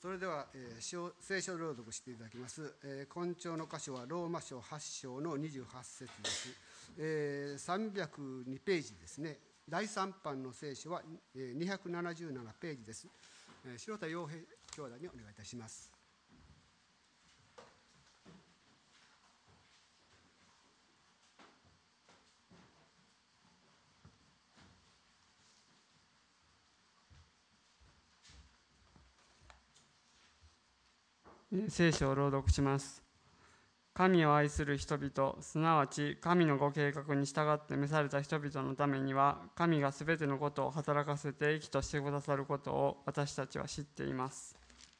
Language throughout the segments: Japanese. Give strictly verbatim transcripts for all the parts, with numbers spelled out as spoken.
それでは、えー、聖書を朗読していただきます、えー、根調の箇所はローマ書はち章のにじゅうはち節です、えー、さんびゃくにページですね。第三版の聖書はにひゃくななじゅうななページです。えー、白田洋平兄弟にお願いいたします。 聖書を朗読します。神を愛する人々、すなわち神のご計画に従って召された人々のためには、神がすべてのことを働かせて益としてくださることを私たちは知っています。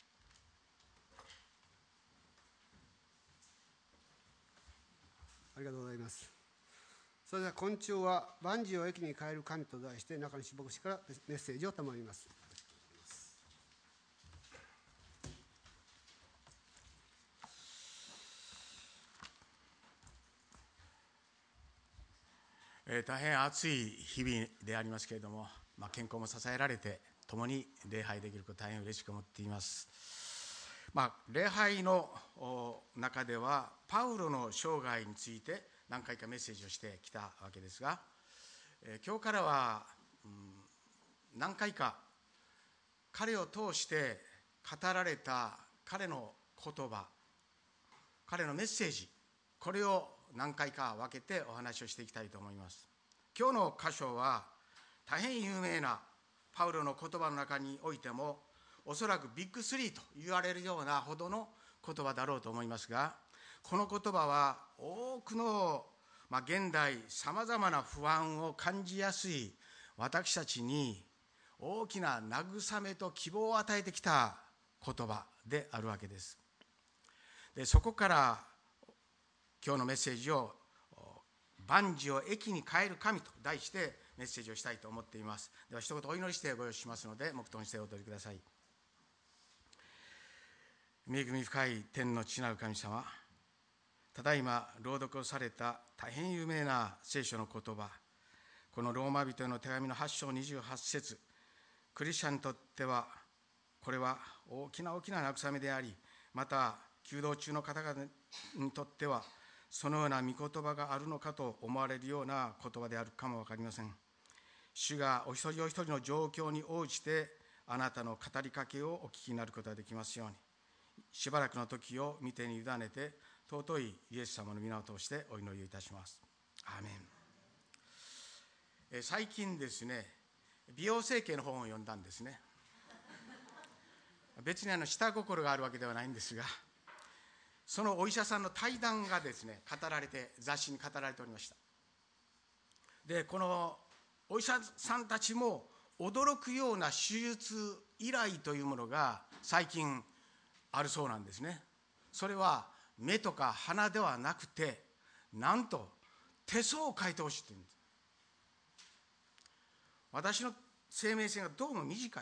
ありがとうございます。それでは根調は万事を益に変える神と題して、中西牧師からメッセージを賜ります。 えー、大変暑い日々でありますけれども、まあ、健康も支えられて共に礼拝できることを大変嬉しく思っています。まあ、礼拝の中ではパウロの生涯について何回かメッセージをしてきたわけですが、えー、今日からは、うん、何回か彼を通して語られた彼の言葉、彼のメッセージ、これを何回か分けてお話をしていきたいと思います。今日の箇所は大変有名なパウロの言葉の中においてもおそらくビッグスリーと言われるようなほどの言葉だろうと思いますが、この言葉は多くの、まあ、現代さまざまな不安を感じやすい私たちに大きな慰めと希望を与えてきた言葉であるわけです。で、そこから今日のメッセージを万事を益に変える神と題してメッセージをしたいと思っています。では一言お祈りしてご用意しますので、黙祷にしてお取りください。恵み深い天の父なる神様、ただいま朗読をされた大変有名な聖書の言葉、このローマ人への手紙のはち章にじゅうはち節、クリスチャンにとってはこれは大きな大きな慰めであり、また求道中の方々にとってはそのような御言葉があるのかと思われるような言葉であるかも分かりません。主がお一人お一人の状況に応じてあなたの語りかけをお聞きになることができますように、しばらくの時を御手に委ねて尊いイエス様の皆を通してお祈りをいたします。アーメン。え最近ですね、美容整形の本を読んだんですね。別にあの下心があるわけではないんですが、そのお医者さんの対談がですね語られて、雑誌に語られておりました。で、このお医者さんたちも驚くような手術依頼というものが最近あるそうなんですね。それは目とか鼻ではなくて、なんと手相を変えてほしいというんです。私の生命線がどうも短い、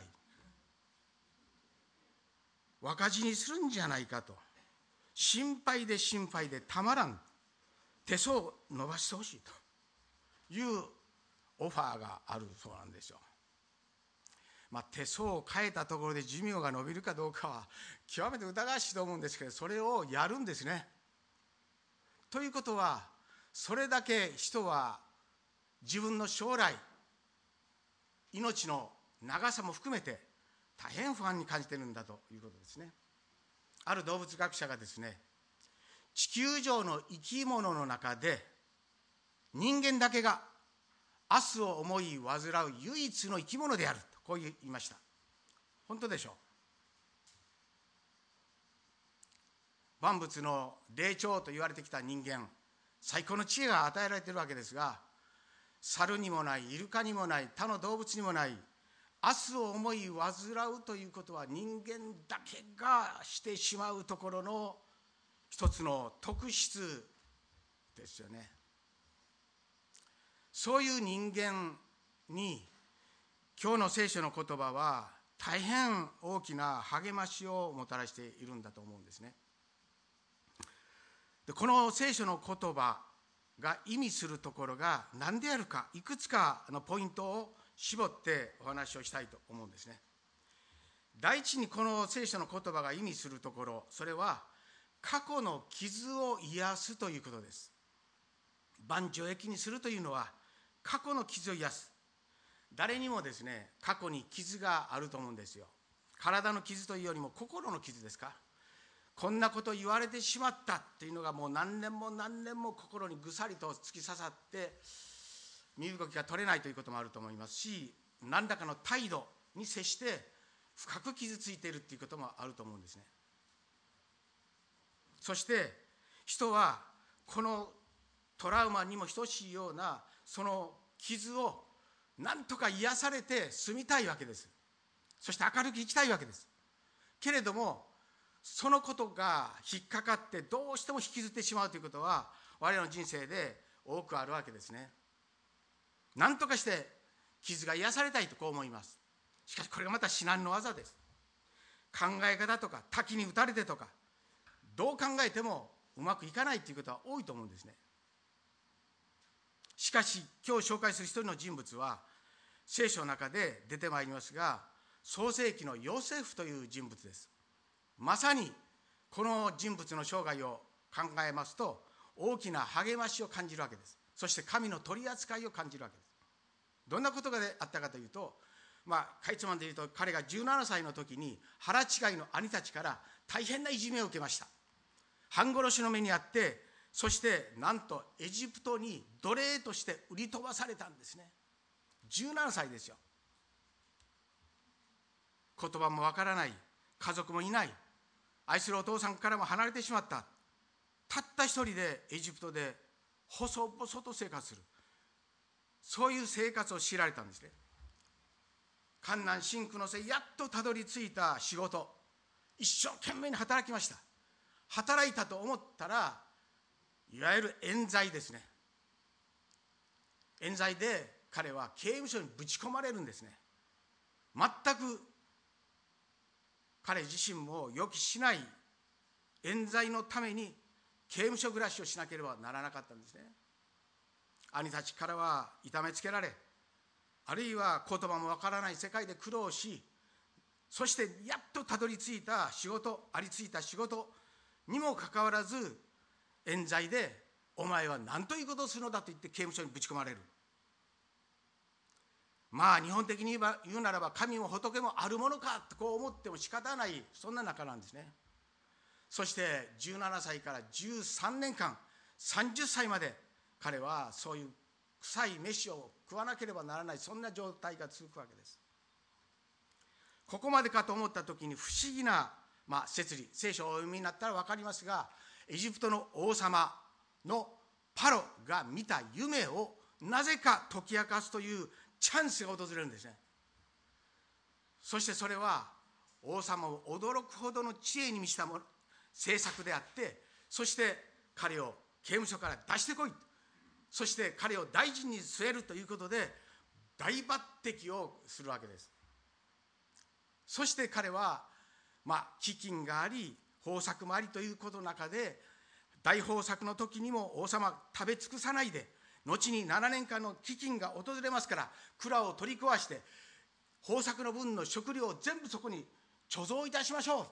若死にするんじゃないかと心配で心配でたまらん、手相を伸ばしてほしいというオファーがあるそうなんですよ。まあ、手相を変えたところで寿命が延びるかどうかは極めて疑わしいと思うんですけど、それをやるんですね。ということは、それだけ人は自分の将来、命の長さも含めて大変不安に感じているんだということですね。ある動物学者がですね、地球上の生き物の中で人間だけが明日を思い煩う唯一の生き物であると、こう言いました。本当でしょう。万物の霊長と言われてきた人間、最高の知恵が与えられているわけですが、猿にもない、イルカにもない、他の動物にもない明日を思い煩うということは人間だけがしてしまうところの一つの特質ですよね。そういう人間に今日の聖書の言葉は大変大きな励ましをもたらしているんだと思うんですね。で、この聖書の言葉が意味するところが何であるか、いくつかのポイントを絞ってお話をしたいと思うんですね。 第一にこの聖書の言葉が意味するところ、それは過去の傷を癒すということです。万丈益にするというのは過去の傷を癒す。誰にもですね、過去に傷があると思うんですよ。体の傷というよりも心の傷ですか。こんなこと言われてしまったっていうのがもう何年も何年も心にぐさりと突き刺さって身動きが取れないということもあると思いますし、何らかの態度に接して深く傷ついているということもあると思うんですね。そして人はこのトラウマにも等しいようなその傷を何とか癒されて住みたいわけです。そして明るく生きたいわけです。けれどもそのことが引っかかってどうしても引きずってしまうということは我々の人生で多くあるわけですね。何とかして傷が癒されたいとこう思います。しかしこれがまた至難の業です。考え方とか滝に打たれてとかどう考えてもうまくいかないということは多いと思うんですね。しかし今日紹介する一人の人物は聖書の中で出てまいりますが、創世記のヨセフという人物です。まさにこの人物の生涯を考えますと大きな励ましを感じるわけです。そして神の取り扱いを感じるわけです。どんなことがあったかというと、まあかいつまんで言うと彼がじゅうななさいの時に腹違いの兄たちから大変ないじめを受けました。半殺しの目にあって、そしてなんとエジプトに奴隷として売り飛ばされたんですね。じゅうななさいですよ。言葉もわからない、家族もいない、愛するお父さんからも離れてしまった。たった一人でエジプトで細々と生活する、そういう生活を強いられたんですね。艱難辛苦のせいやっとたどり着いた仕事、一生懸命に働きました。働いたと思ったらいわゆる冤罪ですね。冤罪で彼は刑務所にぶち込まれるんですね。全く彼自身も予期しない冤罪のために刑務所暮らしをしなければならなかったんですね。兄たちからは痛めつけられ、あるいは言葉もわからない世界で苦労し、そしてやっとたどり着いた仕事、ありついた仕事にもかかわらず冤罪でお前は何ということをするのだと言って刑務所にぶち込まれる。まあ日本的に言うならば神も仏もあるものかとこう思っても仕方ない、そんな中なんですね。そしてじゅうななさいからじゅうさんねんかん、さんじゅっさいまで彼はそういう臭い飯を食わなければならない、そんな状態が続くわけです。ここまでかと思った時に不思議な、まあ、摂理、聖書をお読みになったら分かりますが、エジプトの王様のパロが見た夢をなぜか解き明かすというチャンスが訪れるんですね。そしてそれは王様を驚くほどの知恵に満ちたもの政策であって、そして彼を刑務所から出してこい、そして彼を大臣に据えるということで大抜擢をするわけです。そして彼はまあ飢饉があり豊作もありということの中で、大豊作の時にも王様食べ尽くさないで、後にななねんかんの飢饉が訪れますから蔵を取り壊して豊作の分の食料を全部そこに貯蔵いたしましょう。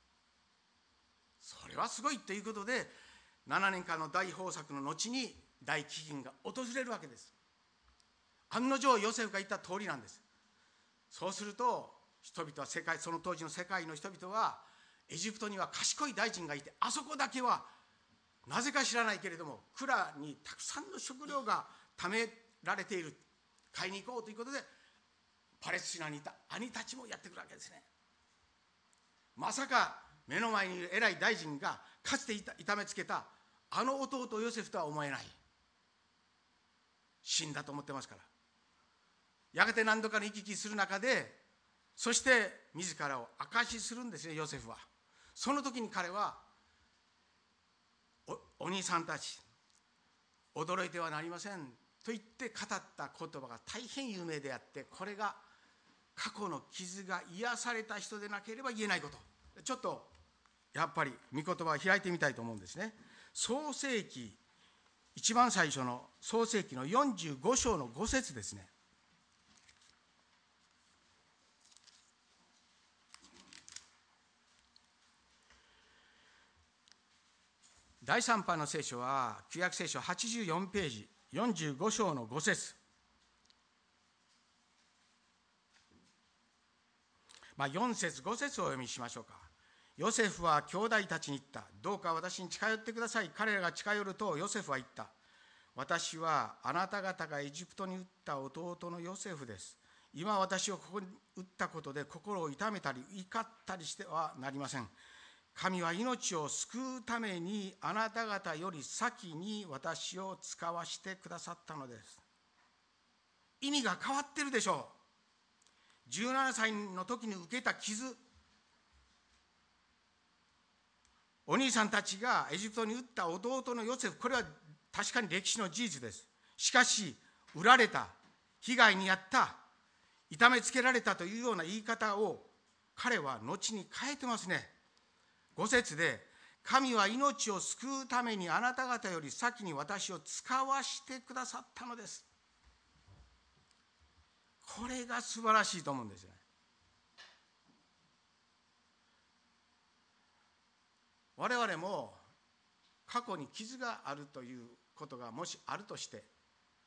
それはすごいということでななねんかんの大豊作の後に大飢饉が訪れるわけです。案の定ヨセフが言った通りなんです。そうすると人々は世界、その当時の世界の人々はエジプトには賢い大臣がいて、あそこだけはなぜか知らないけれども蔵にたくさんの食料が貯められている、買いに行こうということでパレスチナにいた兄たちもやってくるわけですね。まさか目の前にいる偉い大臣がかつて痛めつけたあの弟ヨセフとは思えない。死んだと思ってますから。やがて何度かの行き来する中で、そして自らを証しするんですね、ヨセフは。その時に彼は お, お兄さんたち驚いてはなりませんと言って語った言葉が大変有名であって、これが過去の傷が癒された人でなければ言えないこと。ちょっとやっぱり御言葉を開いてみたいと思うんですね。創世記、一番最初の創世記のよんじゅうごしょうのごせつですね。 だいさん版の聖書は旧約聖書はちじゅうよんページよんじゅうご章のご節、まあ、よん節ご節をお読みしましょうか。ヨセフは兄弟たちに言った。どうか私に近寄ってください。彼らが近寄るとヨセフは言った。私はあなた方がエジプトに撃った弟のヨセフです。今私をここに撃ったことで心を痛めたり怒ったりしてはなりません。神は命を救うためにあなた方より先に私を使わしてくださったのです。意味が変わってるでしょう。じゅうななさいの時に受けた傷、お兄さんたちがエジプトに撃った弟のヨセフ、これは確かに歴史の事実です。しかし売られた、被害に遭った、痛めつけられたというような言い方を彼は後に変えてますね。ご節で、神は命を救うためにあなた方より先に私を使わしてくださったのです。これが素晴らしいと思うんですよね。我々も過去に傷があるということがもしあるとして、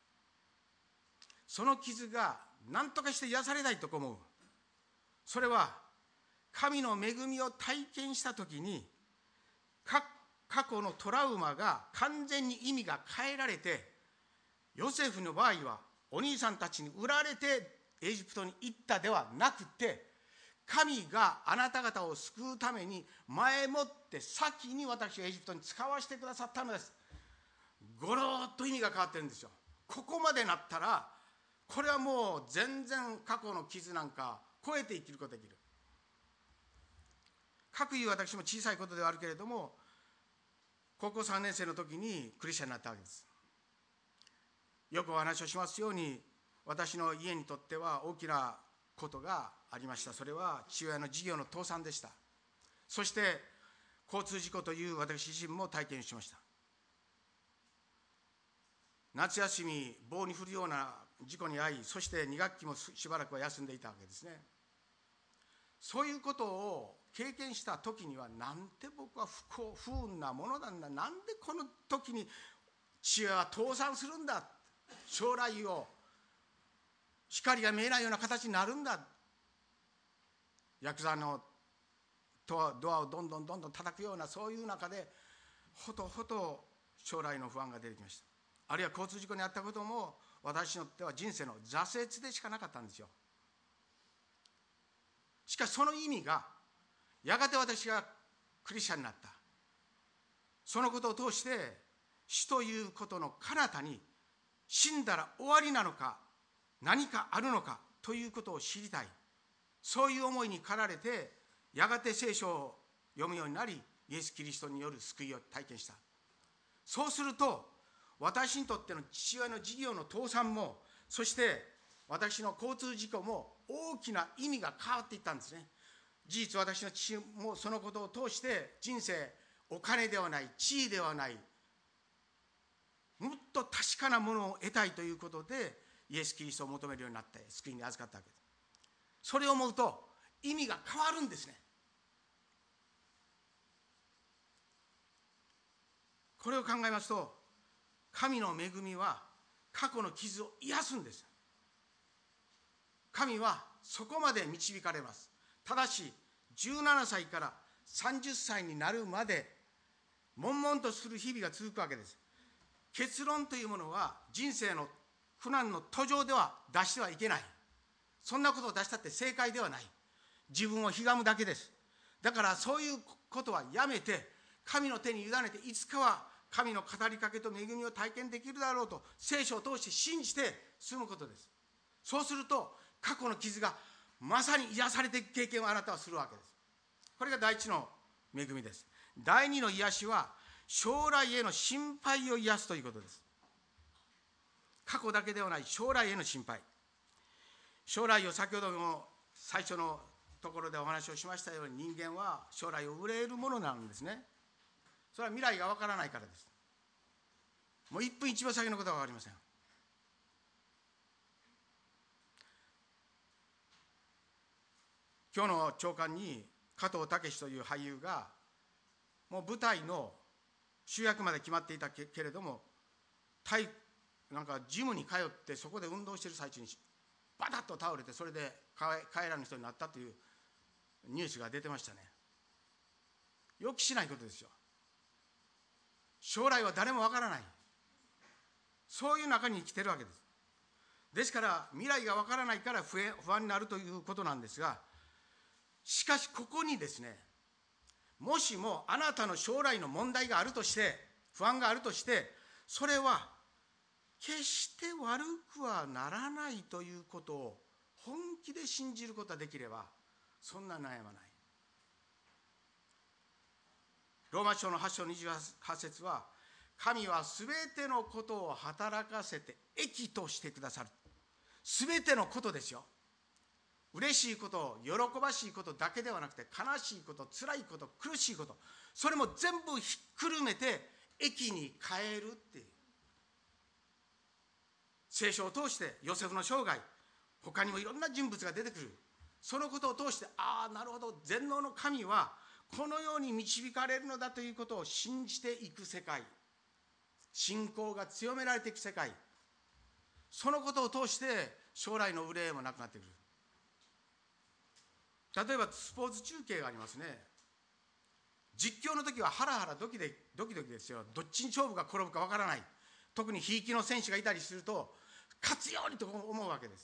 その傷が何とかして癒されたいと思う。それは神の恵みを体験したときに、過去のトラウマが完全に意味が変えられて、ヨセフの場合はお兄さんたちに売られてエジプトに行ったではなくて、神があなた方を救うために前もって先に私をエジプトに使わせてくださったのです。ゴロッと意味が変わってるんですよ。ここまでなったら、これはもう全然過去の傷なんか超えて生きることができる。かくいう私も小さいことではあるけれども、高校さんねん生の時にクリスチャンになったわけです。よくお話をしますように、私の家にとっては大きなことがありました。それは父親の事業の倒産でした。そして交通事故という私自身も体験しました。夏休み、棒に振るような事故に遭い、そしてに学期もしばらくは休んでいたわけですね。そういうことを経験した時には、なんて僕は不幸不運なものなんだ、なんでこの時に父親は倒産するんだ、将来を光が見えないような形になるんだ、ヤクザのドアをどんどんどんどん叩くような、そういう中でほとほと将来の不安が出てきました。あるいは交通事故に遭ったことも私にとっては人生の挫折でしかなかったんですよ。しかしその意味が、やがて私がクリスチャンになった、そのことを通して死ということの彼方に死んだら終わりなのか何かあるのかということを知りたい、そういう思いに駆られて、やがて聖書を読むようになり、イエス・キリストによる救いを体験した。そうすると私にとっての父親の事業の倒産も、そして私の交通事故も大きな意味が変わっていったんですね。事実、私の父もそのことを通して人生、お金ではない、地位ではない、もっと確かなものを得たいということでイエス・キリストを求めるようになって救いに預かったわけです。それを思うと意味が変わるんですね。これを考えますと、神の恵みは過去の傷を癒すんです。神はそこまで導かれます。ただしじゅうななさいからさんじゅっさいになるまで悶々とする日々が続くわけです。結論というものは人生の苦難の途上では出してはいけない。そんなことを出したって正解ではない。自分をひがむだけです。だからそういうことはやめて、神の手に委ねて、いつかは神の語りかけと恵みを体験できるだろうと聖書を通して信じて進むことです。そうすると過去の傷がまさに癒されていく経験をあなたはするわけです。これが第一の恵みです。第二の癒しは将来への心配を癒すということです。過去だけではない、将来への心配。将来を、先ほども最初のところでお話をしましたように、人間は将来を憂えるものなんですね。それは未来がわからないからです。もういっぷんいちびょう先のことは分かりません。今日の朝刊に加藤武という俳優が、もう舞台の主役まで決まっていたけれども、体なんかジムに通ってそこで運動している最中にバタッと倒れて、それで帰らぬ人になったというニュースが出てましたね。予期しないことですよ。将来は誰もわからない、そういう中に生きているわけです。ですから未来がわからないから不安になるということなんですが、しかしここにですね、もしもあなたの将来の問題があるとして、不安があるとして、それは決して悪くはならないということを本気で信じることができれば、そんな悩まない。ローマ書のはち章にじゅうはち節は、神はすべてのことを働かせて益としてくださる。すべてのことですよ。嬉しいこと、喜ばしいことだけではなくて、悲しいこと、辛いこと、苦しいこと、それも全部ひっくるめて益に変えるっていう。聖書を通してヨセフの生涯、他にもいろんな人物が出てくる。そのことを通して、ああなるほど、全能の神はこのように導かれるのだということを信じていく世界、信仰が強められていく世界、そのことを通して将来の憂いもなくなってくる。例えばスポーツ中継がありますね。実況の時はハラハラドキドキドキですよ。どっちに勝負が転ぶかわからない。特にひいきの選手がいたりすると、勝つようにと思うわけです。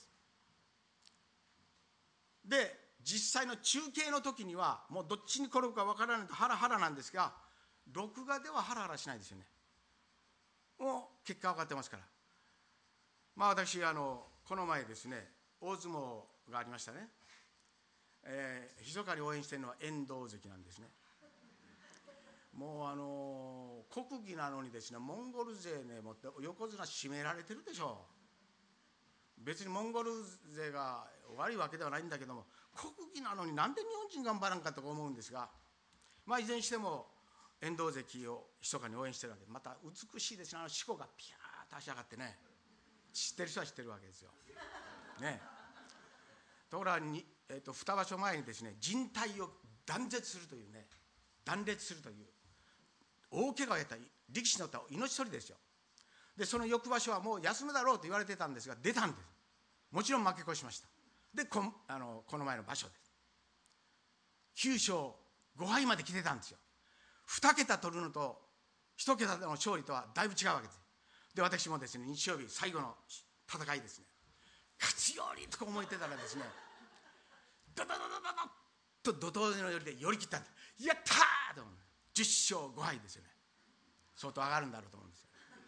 で、実際の中継の時にはもうどっちに転ぶかわからないとハラハラなんですが、録画ではハラハラしないですよね。もう結果分かってますから。まあ私あのこの前ですね、大相撲がありましたね。えー、密かに応援しているのは遠藤関なんですね。もうあの国技なのにですね、モンゴル勢ね持って横綱締められてるでしょう。別にモンゴル勢が悪いわけではないんだけども、国技なのになんで日本人頑張らんかと思うんですが、まあいずれにしても遠藤関を密かに応援してるわけで、また美しいですね。あの四股がピャーッと足上がってね、知ってる人は知ってるわけですよね。ところがに、えー、とに場所前にですね、靭帯を断絶するというね、断裂するという大怪我をやった力士の命取りですよ。でその翌場所はもう休むだろうと言われてたんですが、出たんです。もちろん負け越しました。で こ, あのこの前の場所です。きゅう勝ご敗まで来てたんですよ。に桁取るのといち桁の勝利とはだいぶ違うわけです。で私もですね、日曜日最後の戦いですね、勝つようにとか思ってたらですね、ドドドドドドと怒涛の寄りで寄り切ったんです。やったーと思う。じゅっ勝ご敗ですよね。相当上がるんだろうと思うんですよ。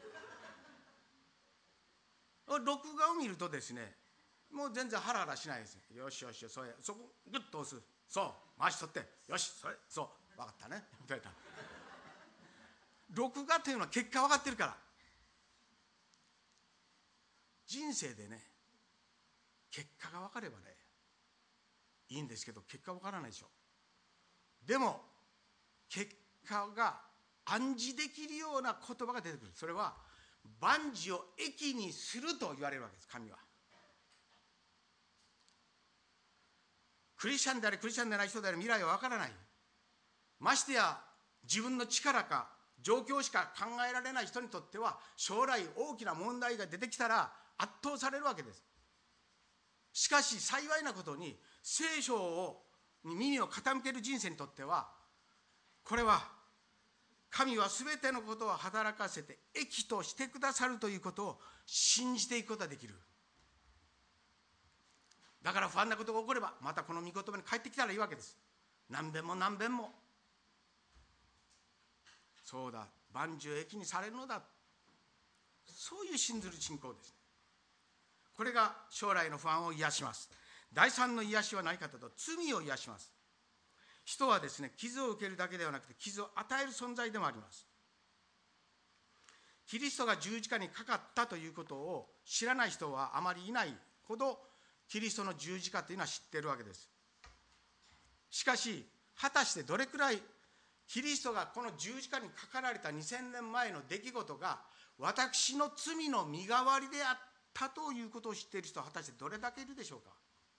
録画を見るとですね、もう全然ハラハラしないですね。よしよしよし、それそこグッと押す、そう回し取って、よしそれそう分かったねみたいな。録画というのは結果分かってるから。人生でね、結果が分かればねいいんですけど、結果分からないでしょ。でも結果が暗示できるような言葉が出てくる。それは万事を益にすると言われるわけです。神はクリスチャンであれクリスチャンでない人であれ未来は分からない。ましてや自分の力か状況しか考えられない人にとっては、将来大きな問題が出てきたら圧倒されるわけです。しかし幸いなことに、聖書をに耳を傾ける人生にとっては、これは神はすべてのことを働かせて益としてくださるということを信じていくことができる。だから不安なことが起こればまたこの御言葉に帰ってきたらいいわけです。何遍も何遍も、そうだ万事を益にされるのだ、そういう信ずる信仰です。これが将来の不安を癒します。第三の癒しは何かというと、罪を癒します。人はですね、傷を受けるだけではなくて傷を与える存在でもあります。キリストが十字架にかかったということを知らない人はあまりいないほど、キリストの十字架というのは知っているわけです。しかし果たしてどれくらいキリストがこの十字架にかかられたにせんねんまえの出来事が私の罪の身代わりであったということを知っている人は果たしてどれだけいるでしょうか。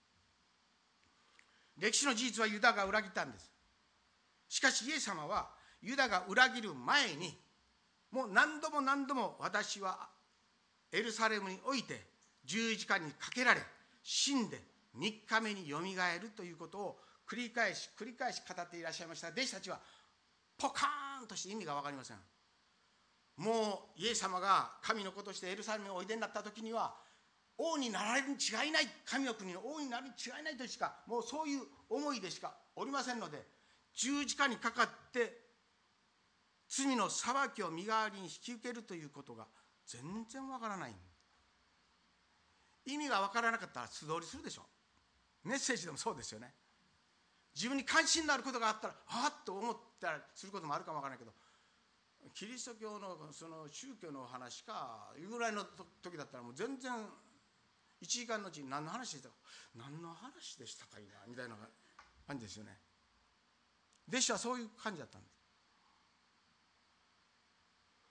歴史の事実はユダが裏切ったんです。しかしイエス様はユダが裏切る前にもう何度も何度も私はエルサレムにおいて十字架にかけられ死んでみっかめによみがえるということを繰り返し繰り返し語っていらっしゃいました。弟子たちはポカーンとして意味が分かりません。もうイエス様が神の子としてエルサレムにおいでになった時には王になられるに違いない、神の国の王になるに違いないとしか、もうそういう思いでしかおりませんので、十字架にかかって罪の裁きを身代わりに引き受けるということが全然わからない。意味がわからなかったら素通りするでしょ。メッセージでもそうですよね。自分に関心のあることがあったらはっと思ったりすることもあるかもわからないけど、キリスト教のその宗教の話かいうぐらいの時だったらもう全然いちじかんのうちに何の話でしたか何の話でしたかいなみたいな感じですよね。弟子はそういう感じだったんです。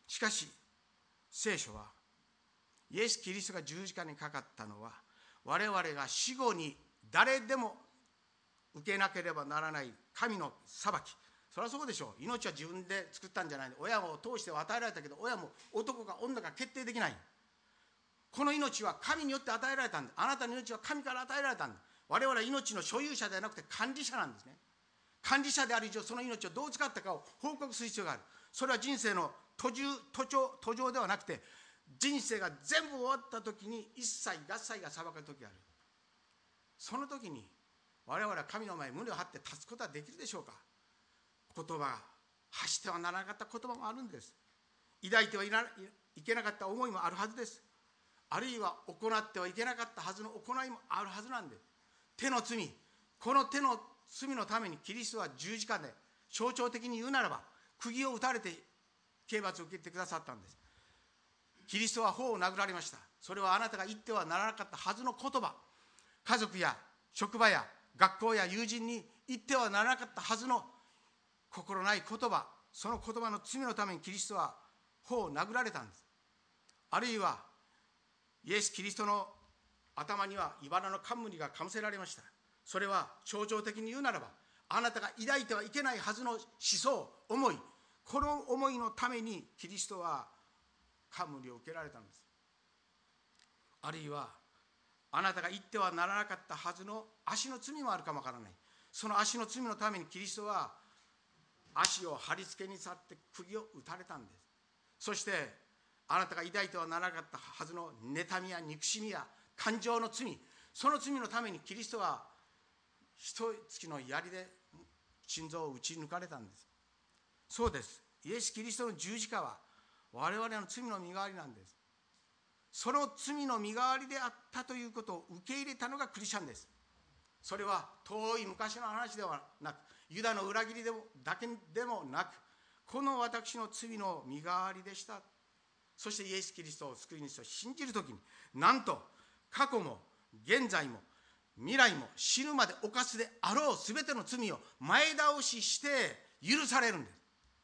しかし聖書はイエス・キリストが十字架にかかったのは我々が死後に誰でも受けなければならない神の裁き、それはそうでしょう。命は自分で作ったんじゃない。親を通して与えられたけど、親も男か女か決定できない。この命は神によって与えられたんだ。あなたの命は神から与えられたんだ。我々は命の所有者ではなくて管理者なんですね。管理者である以上、その命をどう使ったかを報告する必要がある。それは人生の途中途上途上ではなくて、人生が全部終わった時に一切合切が裁かれる時がある。その時に我々は神の前に胸を張って立つことはできるでしょうか。言葉、発してはならなかった言葉もあるんです。抱いてはいけなかった思いもあるはずです。あるいは行ってはいけなかったはずの行いもあるはずなんです。手の罪、この手の罪のためにキリストは十字架で象徴的に言うならば釘を打たれて刑罰を受けてくださったんです。キリストは頬を殴られました。それはあなたが言ってはならなかったはずの言葉、家族や職場や学校や友人に言ってはならなかったはずの心ない言葉、その言葉の罪のためにキリストは頬を殴られたんです。あるいはイエス・キリストの頭には茨の冠がかぶせられました。それは象徴的に言うならば、あなたが抱いてはいけないはずの思想、思い、この思いのためにキリストは冠を受けられたんです。あるいはあなたが言ってはならなかったはずの足の罪もあるかもわからない。その足の罪のためにキリストは足を貼り付けに去って釘を打たれたんです。そしてあなたが抱いてはならなかったはずの妬みや憎しみや感情の罪、その罪のためにキリストは一突きの槍で心臓を打ち抜かれたんです。そうです。イエス・キリストの十字架は我々の罪の身代わりなんです。その罪の身代わりであったということを受け入れたのがクリスチャンです。それは遠い昔の話ではなく、ユダの裏切りでもだけでもなく、この私の罪の身代わりでした。そしてイエス・キリストを救い主と信じるときに、なんと過去も現在も未来も死ぬまで犯すであろうすべての罪を前倒しして許されるんです。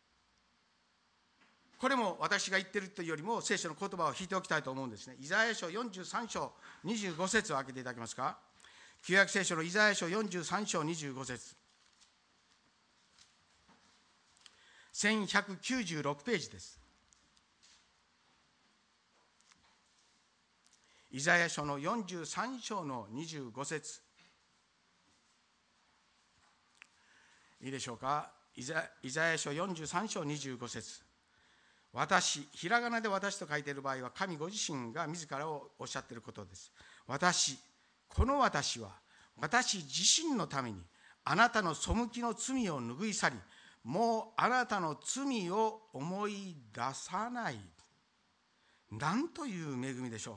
これも私が言っているというよりも聖書の言葉を引いておきたいと思うんですね。イザヤ書よんじゅうさん章にじゅうご節を開けていただけますか。旧約聖書のイザヤ書よんじゅうさん章にじゅうご節、せんひゃくきゅうじゅうろくページです。イザヤ書のよんじゅうさん章のにじゅうご節、いいでしょうか。イザ、イザヤ書よんじゅうさん章にじゅうご節、私、ひらがなで私と書いている場合は神ご自身が自らをおっしゃっていることです。私、この私は私自身のためにあなたの背きの罪を拭い去り、もうあなたの罪を思い出さない。なんという恵みでしょう。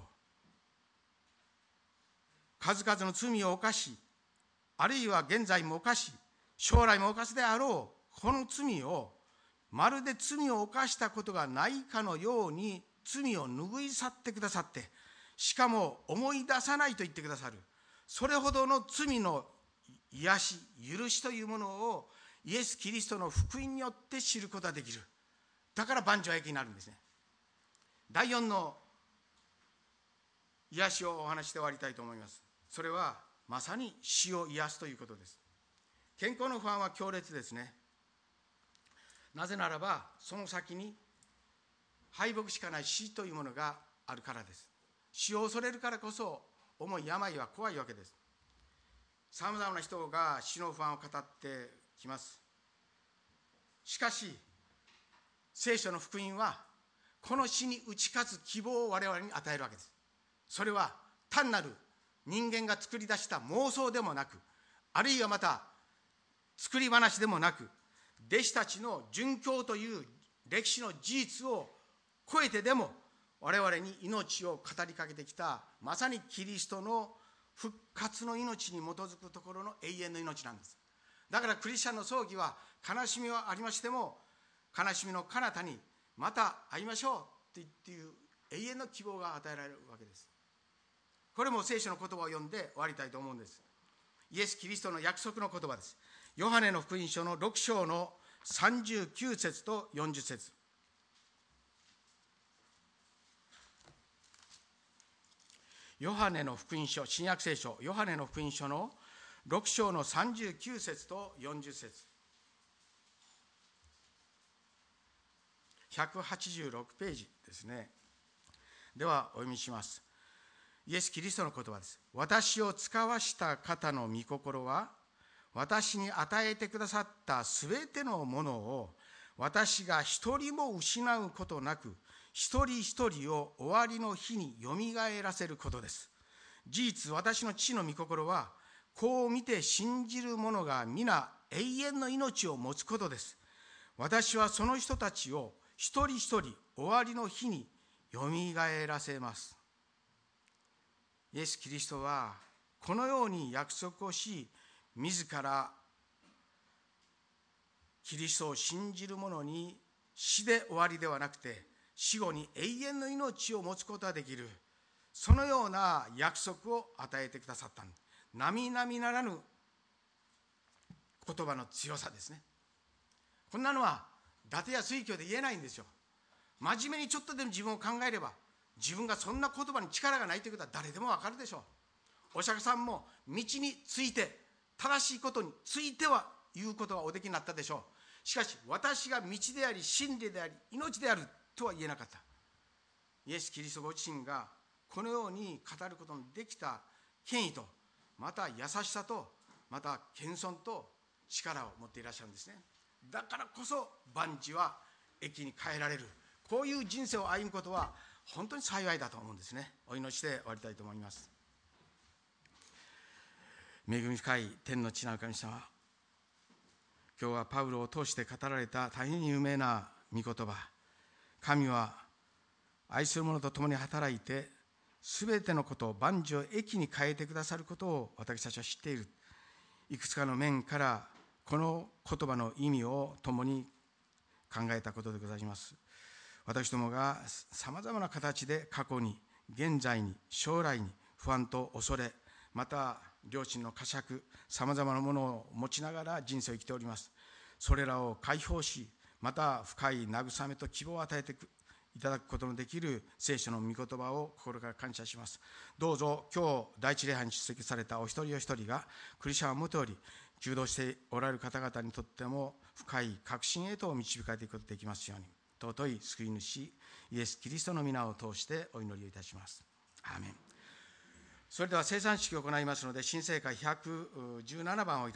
数々の罪を犯し、あるいは現在も犯し、将来も犯すであろうこの罪を、まるで罪を犯したことがないかのように罪を拭い去ってくださって、しかも思い出さないと言ってくださる。それほどの罪の癒し、許しというものをイエス・キリストの福音によって知ることができる。だから万丈益になるんですね。だいよんの癒しをお話して終わりたいと思います。それはまさに死を癒すということです。健康の不安は強烈ですね。なぜならばその先に敗北しかない死というものがあるからです。死を恐れるからこそ重い病は怖いわけです。さまざまな人が死の不安を語ってきます。しかし聖書の福音はこの死に打ち勝つ希望を我々に与えるわけです。それは単なる人間が作り出した妄想でもなく、あるいはまた作り話でもなく、弟子たちの殉教という歴史の事実を超えてでも我々に命を語りかけてきた、まさにキリストの復活の命に基づくところの永遠の命なんです。だからクリスチャンの葬儀は悲しみはありましても、悲しみの彼方にまた会いましょうという永遠の希望が与えられるわけです。これも聖書の言葉を読んで終わりたいと思うんです。イエス・キリストの約束の言葉です。ヨハネの福音書のろく章のさんじゅうきゅう節とよんじゅう節。ヨハネの福音書、新約聖書、ヨハネの福音書のろく章のさんじゅうきゅう節とよんじゅう節。ひゃくはちじゅうろくページですね。ではお読みします。イエス・キリストの言葉です。私を使わした方の御心は、私に与えてくださったすべてのものを私が一人も失うことなく、一人一人を終わりの日によみがえらせることです。事実、私の父の御心は、こう見て信じる者が皆永遠の命を持つことです。私はその人たちを一人一人終わりの日によみがえらせます。イエス・キリストはこのように約束をし、自らキリストを信じる者に死で終わりではなくて、死後に永遠の命を持つことができる、そのような約束を与えてくださった。並々ならぬ言葉の強さですね。こんなのは伊達や水教で言えないんですよ。真面目にちょっとでも自分を考えれば、自分がそんな言葉に力がないということは誰でもわかるでしょう。お釈迦さんも道について、正しいことについては言うことがおできになったでしょう。しかし私が道であり真理であり命であるとは言えなかった。イエス・キリストご自身がこのように語ることのできた権威と、また優しさと、また謙遜と力を持っていらっしゃるんですね。だからこそ万事は益に変えられる、こういう人生を歩むことは本当に幸いだと思うんですね。お祈りして終わりたいと思います。恵み深い天の父なる神様、今日はパウロを通して語られた大変有名な御言葉、神は愛する者と共に働いてすべてのことを万事を益に変えてくださることを私たちは知っている。いくつかの面からこの言葉の意味を共に考えたことでございます。私どもがさまざまな形で過去に、現在に、将来に不安と恐れ、また良心の呵責、さまざまなものを持ちながら人生を生きております。それらを解放し、また深い慰めと希望を与えていただくことのできる聖書の御言葉を心から感謝します。どうぞ今日第一礼拝に出席されたお一人お一人がクリスチャンをもとより求道しておられる方々にとっても深い確信へと導かれていくことができますように、尊い救い主イエス・キリストの皆を通してお祈りをいたします。アーメン。それでは生産式を行いますので、新聖会ひゃくじゅうななばんをいた